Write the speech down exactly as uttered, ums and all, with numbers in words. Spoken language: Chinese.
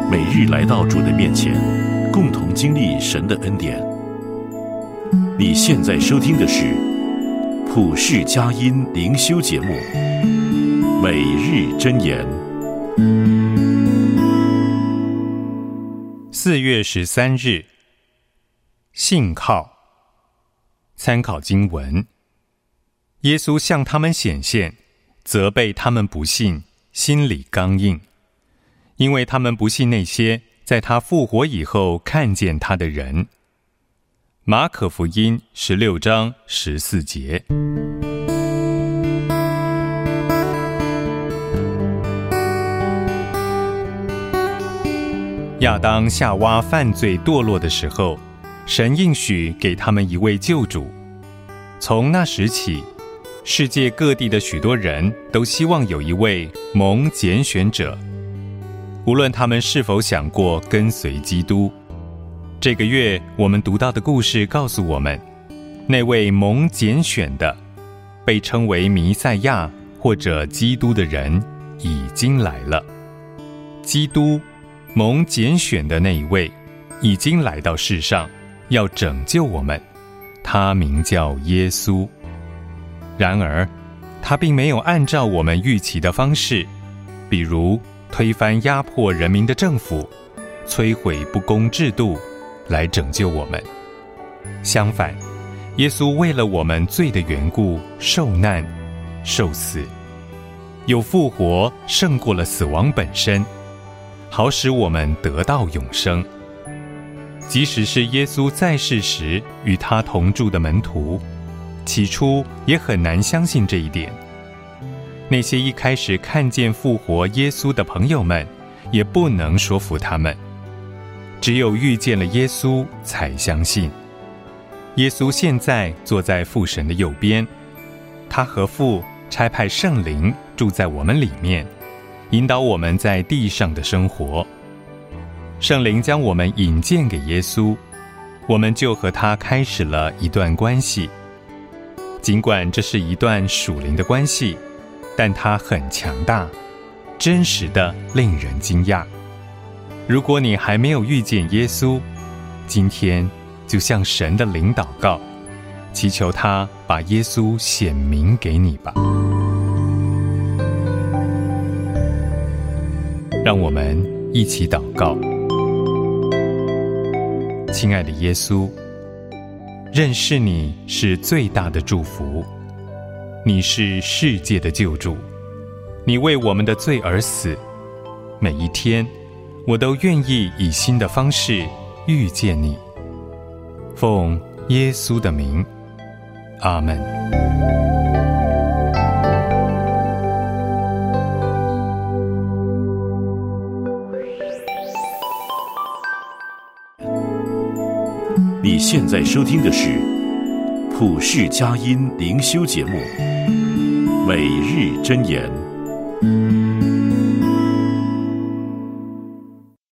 每日来到主的面前，共同经历神的恩典。你现在收听的是普世佳音灵修节目，每日箴言。 四月十三日，信靠。参考经文：耶稣向他们显现，责备他们不信，心里刚硬，因为他们不信那些在他复活以后看见他的人。马可福音十六章十四节。亚当夏娃犯罪堕落的时候，神应许给他们一位救主。从那时起，世界各地的许多人都希望有一位蒙拣选者，无论他们是否想过跟随基督。这个月我们读到的故事告诉我们，那位蒙拣选的，被称为弥赛亚或者基督的人已经来了。基督，蒙拣选的那一位，已经来到世上，要拯救我们。他名叫耶稣。然而，他并没有按照我们预期的方式，比如推翻压迫人民的政府，摧毁不公制度，来拯救我们。相反，耶稣为了我们罪的缘故受难、受死，有复活胜过了死亡本身，好使我们得到永生。即使是耶稣在世时与他同住的门徒，起初也很难相信这一点。那些一开始看见复活耶稣的朋友们，也不能说服他们。只有遇见了耶稣，才相信。耶稣现在坐在父神的右边，他和父差派圣灵住在我们里面，引导我们在地上的生活。圣灵将我们引荐给耶稣，我们就和他开始了一段关系。尽管这是一段属灵的关系，但它很强大，真实的令人惊讶。如果你还没有遇见耶稣，今天就向神的灵祷告，祈求他把耶稣显明给你吧。让我们一起祷告。亲爱的耶稣，认识你是最大的祝福，你是世界的救主，你为我们的罪而死。每一天，我都愿意以新的方式遇见你。奉耶稣的名，阿们。 你现在收听的是普世佳音灵修节目，每日箴言。